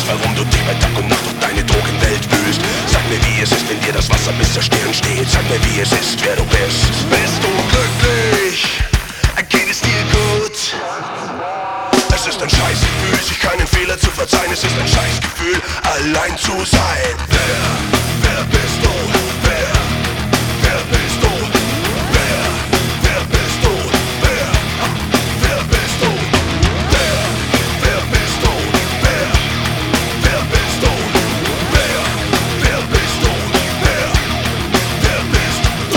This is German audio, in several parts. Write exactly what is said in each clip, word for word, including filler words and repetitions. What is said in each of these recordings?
weißt, warum du dich bei Tag und Nacht durch deine Drogenwelt wühlst. Sag mir, wie es ist, wenn dir das Wasser bis zur Stirn steht. Sag mir, wie es ist, wer du bist. Bist du glücklich? Geht es dir gut? Es ist ein Scheißgefühl, sich keinen Fehler zu verzeihen. Es ist ein Scheißgefühl, allein zu sein. Wer, wer bist du? Wer, wer bist du? Wer, wer bist du? Wer, wer bist du? Wer, wer bist du? Wer, wer bist du? Wer, wer bist du? Wer, wer bist du?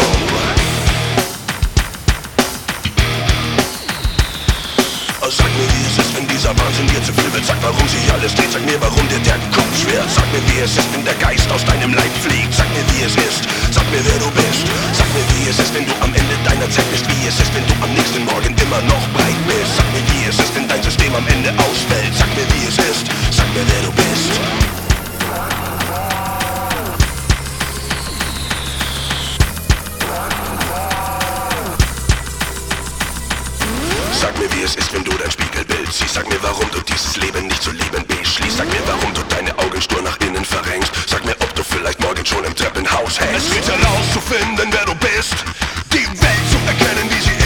Sag mir, wie es ist, wenn dieser Wahnsinn dir zu viel wird. Sag, warum sich alles dreht. Sag mir, warum dir der Kopf schwirrt. Sag mir, wie es ist, wenn der Geist aus deinem Leib fliegt. Sag mir, wie es ist. Sag mir, wer du bist. Sag mir, wie es ist, wenn du am Ende deiner Zeit bist. Wie es ist, wenn du am nächsten Morgen immer noch breit bist. Sag mir, wie es ist, wenn dein System am Ende ausfällt. Sag mir, wie es ist. Sag mir, wer du bist. Sag mir, wie es ist, wenn du dein Spiegelbild siehst. Sag mir, warum du dieses Leben nicht zu lieben beschließt. Sag mir, warum du deine Augen stur nach innen verrenkst. Sag mir, ob du vielleicht morgen schon im Treppenhaus hängst. Es geht herauszufinden, wer du bist. Die Welt zu erkennen, wie sie